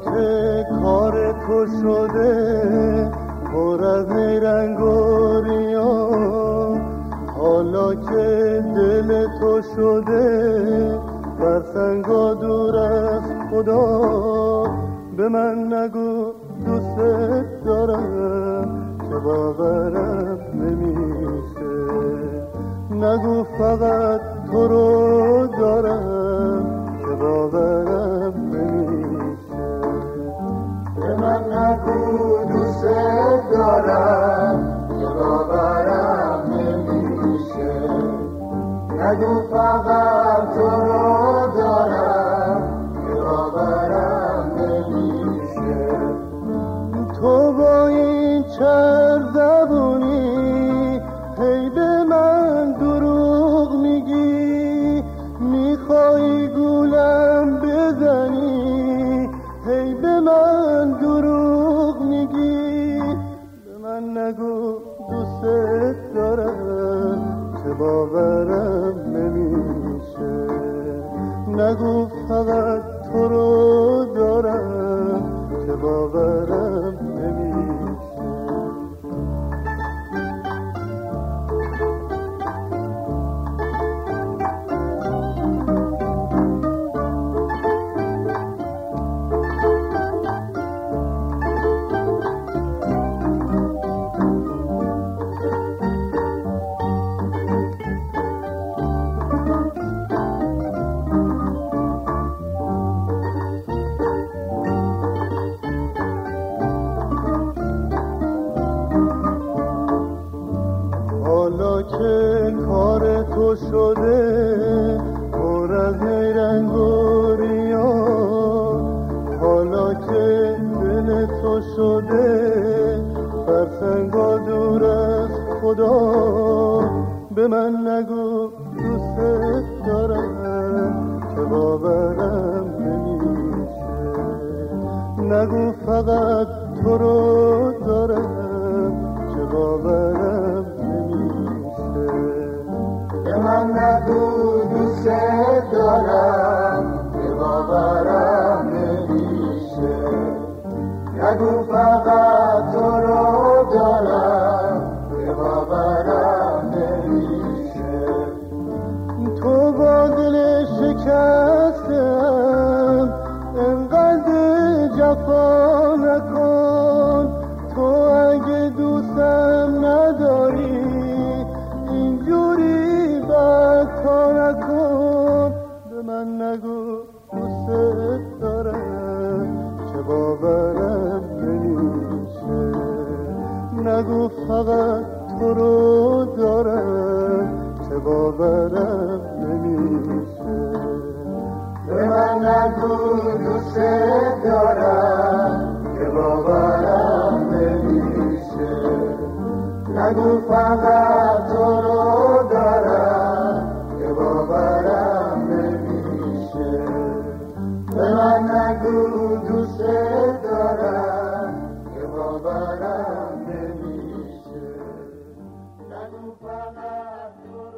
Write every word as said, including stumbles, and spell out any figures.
که کار تو شده پر از نیرنگ و ریا، حالا که دل تو شده بر سنگا دور از خدا، به من نگو دوست دارم که باورم نمیشه، نگو فقط تو رو دارم که باورم نمیشه. به من نگو دوست دارم که باورم نمیشه، نگو فقط تو رو دارم که باورم نمیشه. تو با این چر زبونی هی به من دروغ میگی، میخوای گولم بزنی هی به من دروغ میگی. به من نگو دوست دارم که باورم نمیشه، نگو فقط تو رو دارم که باورم نمیشه. حالا که کار تو شده پر از نیرنگ و ریا، حالا که دل تو شده بر سنگا دور از خدا، به من نگو دوست دارم که باورم نمیشه، نگو فقط تو رو دارم که باورم نمیشه. به من نگو دوست دارم که باورم نمیشه، نگو فقط تو رو دارم که باورم نمیشه. تو با دل شکستم انقدر جفا نکن، تو اگه دوستم نداری اینجوری بدکا نکن. به من نگو دوست دارم که باورم نمیشه، نگو فقط تو رو دارم که باورم نمیشه. به من نگو دوست دارم که باورم نمیشه، نگو فقط تو رو دارم که باورم نمیشه. به من نگو دوست دارم که باورم نمیشه، نگو فقط تو